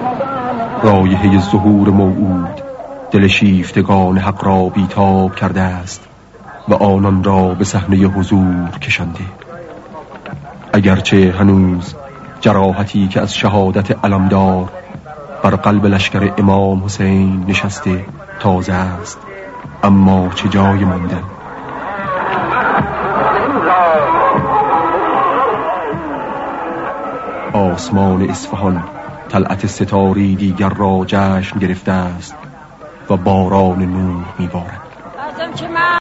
رایحه ظهور موعود دل شیفتگان حق را بیتاب کرده است و آنان را به صحنه حضور کشانده. اگرچه هنوز جراحتی که از شهادت علمدار بر قلب لشکر امام حسین نشسته تازه است، اما چه جای ماندن. آسمان اصفهان طلعت ستاری دیگر را جشن گرفته است و باران نور می‌بارد.